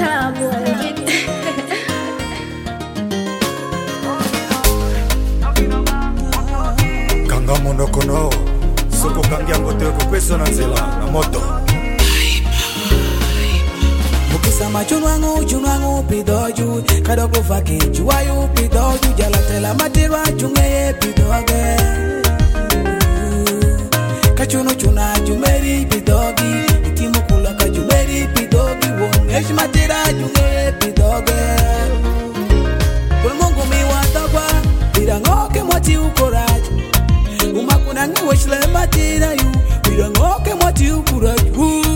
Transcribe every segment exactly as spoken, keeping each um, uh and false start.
Kanga monokono soko kangia ngote ko kweso na nzela na moto Mukisa machunwangu chunwangu pidoju kadogo faki juwayu pidoju jalatela matirwa chungeye pidoge Kachuno chuna jumeri pidogi itimukula ka jumeri pidogi wongesh matira chungeye pidoge Kulmungu miwatagwa birangoke mwati ukoraji Umakuna ngiweshle matira yu birangoke mwati ukoraji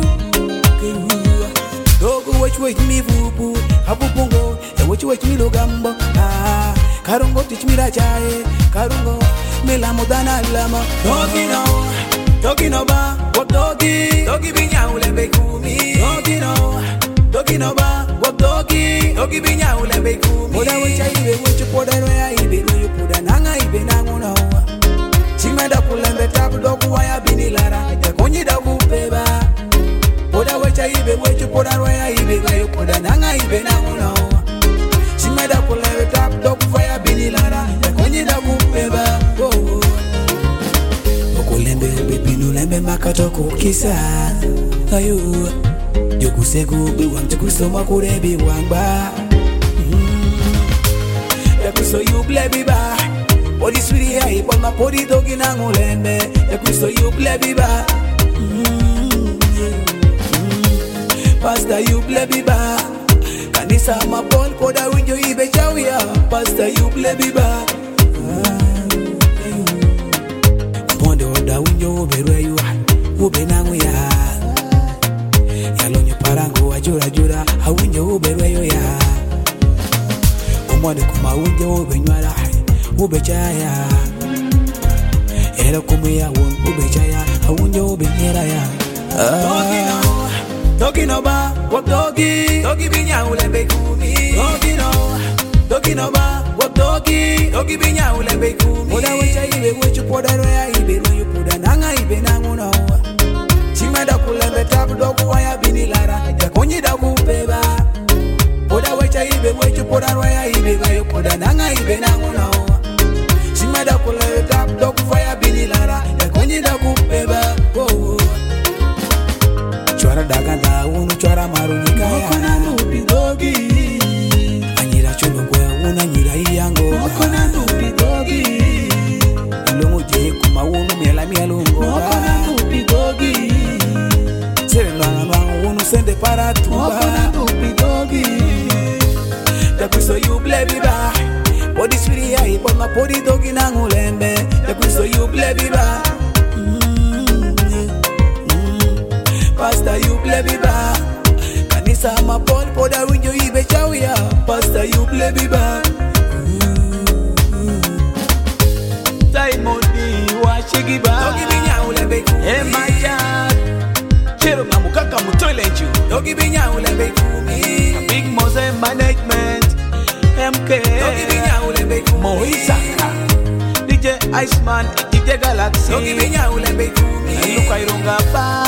Dogo wech wech mi bubu Habupungo E wech wech mi logambo Ah Karungo tich mi rachaye Karungo Mila mudana lama Dogi no Dogi no ba Wap dogi Dogi binya ulembe kumi Dogi no Dogi no ba Wap dogi Dogi binya ulembe kumi Moda wecha ibe wechu poda noya ibe Noyo poda nanga ibe nangu no Chimenda kulembe tabu dogu waya bini lara Yakonyi dagu peba Poda wecha ibe wechu poda roya ibe gayo poda nanga ibe na uno Shimeda kulewe tap doku faya bini lara Yakonyi da kupeba oh. Okulembe bebinu lembe makatoko kisa Ayo Joku segu biwang joku soma kurebi wangba mm. Yaku so you blebi ba Podi swiri ya ipol ma podi dogi nangu lembe Yaku so you blebi ba Pastor you blebi ba Kanisa mapol koda winjo ibe chawia Pastor you blebi ba Mwonde oda winjo ube rweyu Ube nangu ya Yalonyo parango wa jura jura Hawinjo ube rweyu ya Mwonde kuma winjo ube nywara Ube chaya Era kumu ya wun ube chaya Hawinjo ube nyera ya Ah Dogi no ba, wap dogi Dogi binya ulembe kumi Dogi no Dogi no ba, wap dogi Dogi binya ulembe kumi Moda wecha ibe wechu poda roya ibe Noyo poda nanga ibe nangu no Chimeda kulembe tabu dogu waya bini lara Yakonyi da kupeba Moda wecha ibe wechu poda roya ibe Noyo poda nanga ibe nangu no Chimeda kulembe tabu dogu waya bini lara Yakonyi da kupeba oh, oh. Chwara daganda unu chwara marunika ya Mokona nupi dogi Anyira chuno kwe una nyira iyango Mokona nupi dogi Ilongo je kuma unu miela mielungo Mokona nupi dogi Sere nanga nanga unu sende para tuba Mokona nupi dogi Yakuso yu blebi ba Podi swiri ya ipo ma podi dogi nangu lembe Yakuso yu blebi ba Pastor you blebi ba Kanisa mapol poda winjo ibe chawia Pastor you blebi ba Taimoni wa shigiba Dogi binya ulembe kumi E maja Chero ngamu kaka mutoile nchu Dogi binya ulembe kumi Big Mose Management M K Dogi binya ulembe kumi Moisaka D J Iceman D J Galaxy Dogi binya ulembe kumi Luka irunga ba